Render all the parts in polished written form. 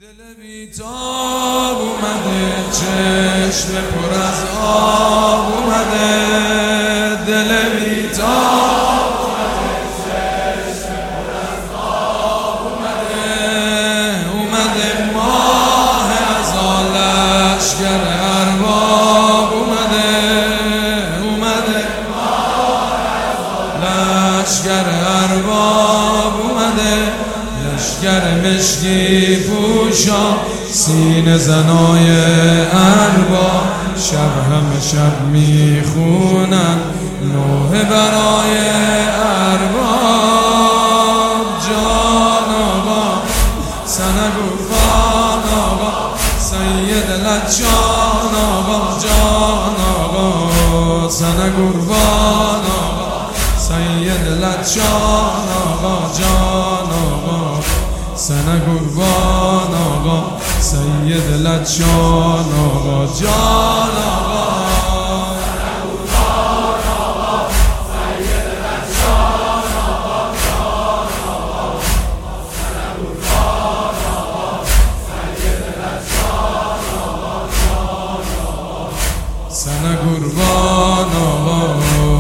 دل بیتاب اومده، چشم پر از آب اومده. دل بیتاب اومده، چشم پر از آب اومده. اومده ماه ازا لشگر ارباب اومده. اومده ماه ازا لشگر ارباب اومده. لشگر مشکی پوشا سینه زنای ارباب، شب همه شب میخونن نوحه برای ارباب. جان آقا سنگوفان آقا سید لجان آقا. جان آقا سنگوفان آقا سید لجان آقا. جان آقا سنگوفان آقا سید لجان آقا. جان آقا سنگوفان آقا سید لجان آقا. جان آقا سنگوفان آقا سید لجان آقا. جان آقا سنگوفان آقا.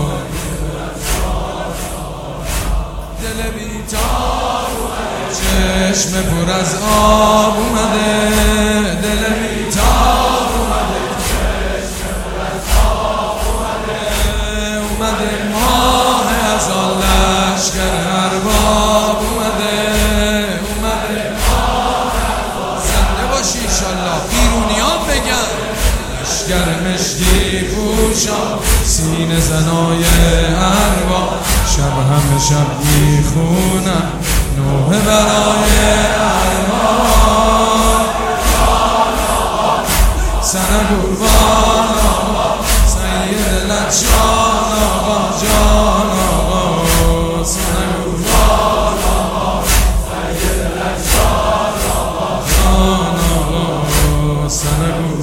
دل بیتاب چشم پر از آب اومده. دل بیتاب اومده، چشم پر از آب اومده. اومده ماه ازا لشگر ارباب اومده. اومده ماه ازا زنده باشی انشالله بیرونیان بگن. لشگر مشکی پوشا سینه زنای ارباب، شب همه شب میخونن نوحه برای ارباب. جان آقا سنگوفان آقا سید لجان آقا. جان آقا سنگوفان آقا سید لجان آقا. جان آقا سنگوفان